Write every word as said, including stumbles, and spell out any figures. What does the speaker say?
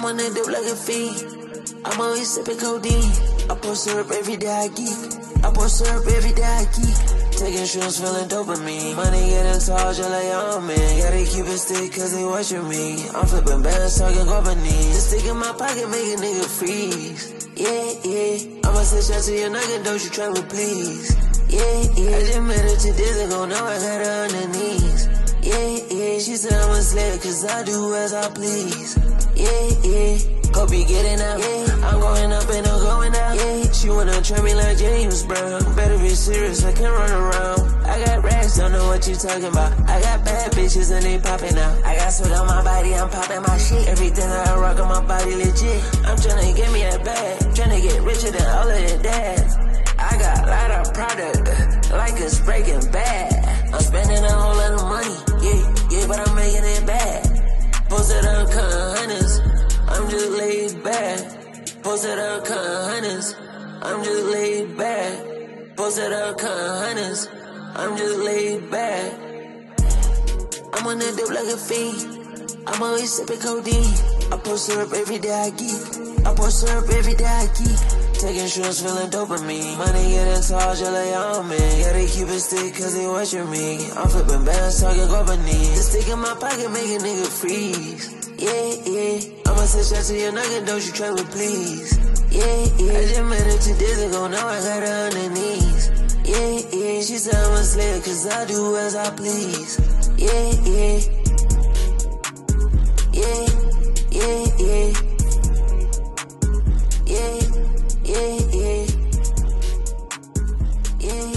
I'm on that dope like a fiend. I'm always sipping codeine. I pour syrup every day I geek. I pour syrup every day I geek. Taking shrooms, feeling dopamine. Money getting tall, just like oh man. Gotta keep it stick, cause they watching me. I'm flipping bands, talking company. Just stick in my pocket, make a nigga freeze. Yeah, yeah. I'ma say shout to your nugget, don't you travel, please. Yeah, yeah. I just met her two days ago, now I got her on her knees. Yeah, yeah. She said I'm a slave, cause I do as I please. Yeah, yeah. Hope you getting out. Yeah. I'm going up and I'm going out. Yeah. She wanna try me like James Brown. Better be serious, I can't run around. I got racks, don't know what you talking about. I got bad bitches and they popping out. I got sweat on my body, I'm popping my shit. Everything that I rock on my body legit. I'm tryna get me a bag, tryna get richer than all of their dads. I got a lot of product, like it's breaking bad. I'm spending a whole lot of money, yeah, yeah, but I'm making it bad. Posted up cutting hundreds, I'm just laid back. Posted up cutting hundreds, I'm just laid back. Posted up cutting hundreds, I'm just laid back. I'm on that dope like a fiend. I'm always sipping codeine. I pour syrup every day I geek. I pour syrup every day I geek. Taking shrooms, feeling dopamine. Money getting tall, just like oh man. Gotta keep it stick, cause they watching me. I'm flipping bands, talking company. Just stick in my pocket, make a nigga freeze. Yeah, yeah. I'ma say shout to your nugget, don't you travel, please. Yeah, yeah. I just met her two days ago, now I got her on her knees. Yeah, yeah. She said I'm a slave, cause I do as I please. Yeah, yeah. Yeah, yeah, yeah. Yeah, yeah, yeah. Yeah.